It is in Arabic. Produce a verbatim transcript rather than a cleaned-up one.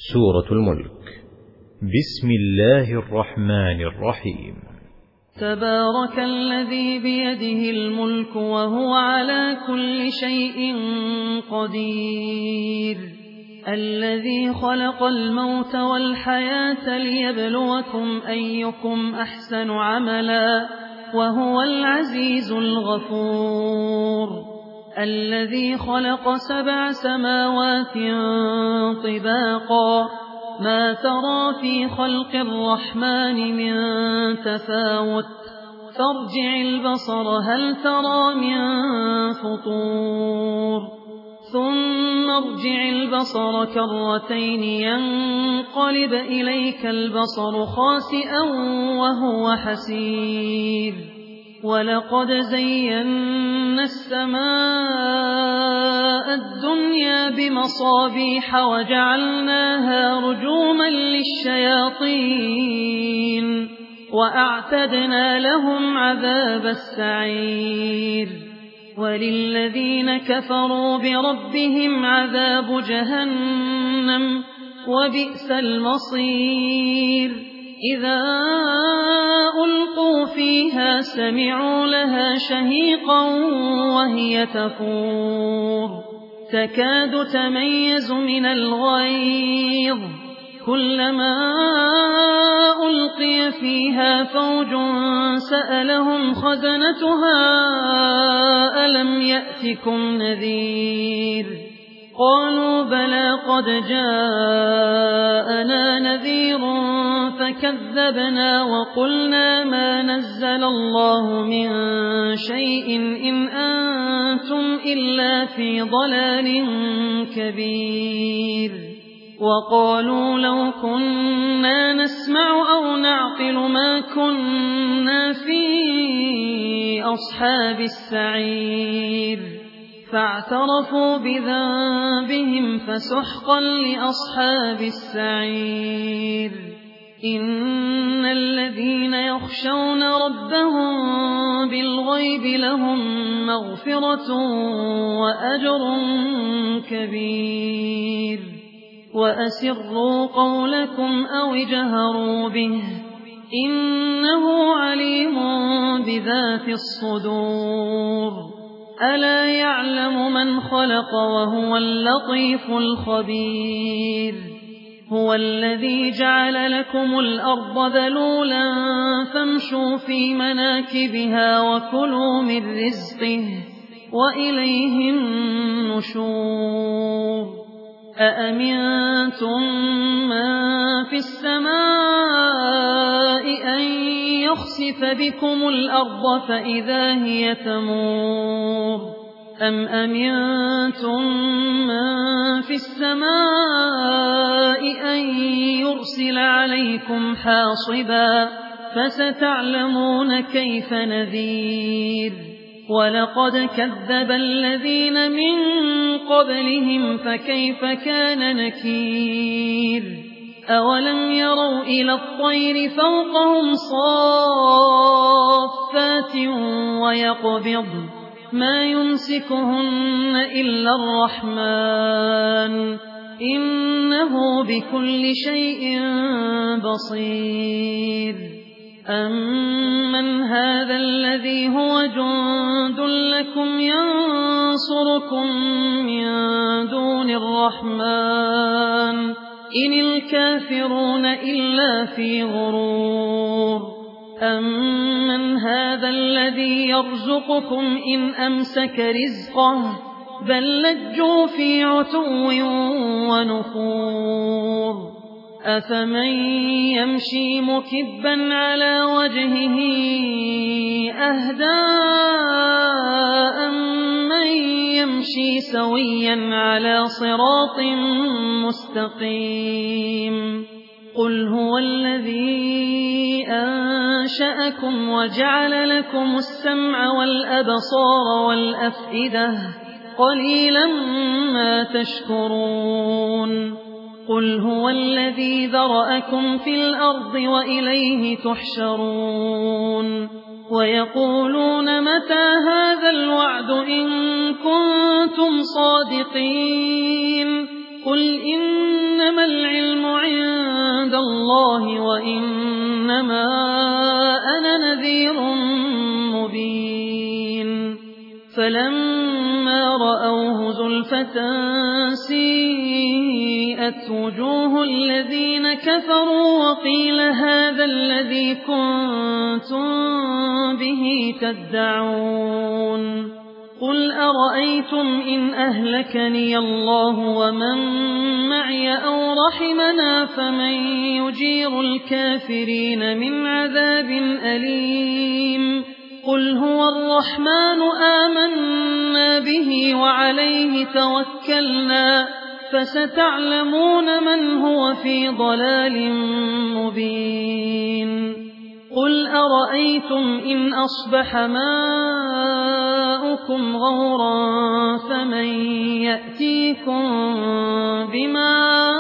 سورة الملك. بسم الله الرحمن الرحيم. تبارك الذي بيده الملك وهو على كل شيء قدير، الذي خلق الموت والحياة ليبلوكم أيكم أحسن عملا وهو العزيز الغفور، الذي خلق سبع سماوات طباقا ما ترى في خلق الرحمن من تفاوت، فارجع البصر هل ترى من فطور، ثم ارجع البصر كرتين ينقلب إليك البصر خاسئا وهو حسير، ولقد زينا السماء الدنيا بمصابيح وجعلناها رجوما للشياطين وأعتدنا لهم عذاب السعير، وللذين كفروا بربهم عذاب جهنم وبئس المصير، إذا ألقوا فيها سمعوا لها شهيقا وهي تفور تكاد تميز من الغيظ، كلما ألقي فيها فوج سألهم خزنتها ألم يأتكم نذير، قالوا بلى قد جاءنا نذير فكذبنا وقلنا ما نزل الله من شيء إن أنتم إلا في ضلال كبير، وقالوا لو كنا نسمع أو نعقل ما كنا في أصحاب السعير، فاعترفوا بذنبهم فسحقا لأصحاب السعير، إن الذين يخشون ربهم بالغيب لهم مغفرة وأجر كبير، وأسروا قولكم أو اجهروا به إنه عليم بذات الصدور، ألا يعلم من خلق وهو اللطيف الخبير، هو الذي جعل لكم الأرض ذلولا فامشوا في مناكبها وكلوا من رزقه وإليه النشور، أأمنتم من في السماء أن يخسف بكم الأرض فإذا هي تمور، أم أمنتم من في السماء أن يرسل عليكم حاصبا فستعلمون كيف نذير، ولقد كذب الذين من قبلهم فكيف كان نكير، أولم يروا إلى الطير فوقهم صافات ويقبض ما يمسكهن إلا الرحمن إنه بكل شيء بصير، أمن هذا الذي هو جند لكم ينصركم من دون الرحمن إن الكافرون إلا في غرور، أمن هذا الذي يرزقكم إن أمسك رزقه بل لجوا في عتو ونفور، أفمن يمشي مكبا على وجهه أهدى أمن يمشي سويا على صراط مستقيم، قل هو الذي أنشأكم وجعل لكم السمع والأبصار والأفئدة قليلا ما تشكرون، قل هو الذي ذرأكم في الأرض وإليه تحشرون، ويقولون متى هذا الوعد إن كنتم صادقين، قل إنما العلم اللَّهِ وَإِنَّمَا أَنَا نَذِيرٌ مُبِينٌ فَلَمَّا رَأَوْهُ زُلْفَةً سِيئَتْ وُجُوهُ الَّذِينَ كَفَرُوا وَقِيلَ هَذَا الَّذِي كُنتُم بِهِ تَدَّعُونَ قُلْ أَرَأَيْتُمْ إِنْ أَهْلَكَنِيَ اللَّهُ وَمَن مَّعِيَ أَوْ رَحِمَنَا فَمَن يُجِيرُ الْكَافِرِينَ مِنْ عَذَابٍ أَلِيمٍ قُلْ هُوَ الرَّحْمَنُ آمَنَّا بِهِ وَعَلَيْهِ تَوَكَّلْنَا فَسَتَعْلَمُونَ مَنْ هُوَ فِي ضَلَالٍ مُبِينٍ قُلْ أَرَأَيْتُمْ إِنْ أَصْبَحَ مَاؤُكُمْ غَوْرًا فَمَن يَأْتِيكُم بِمَاءٍ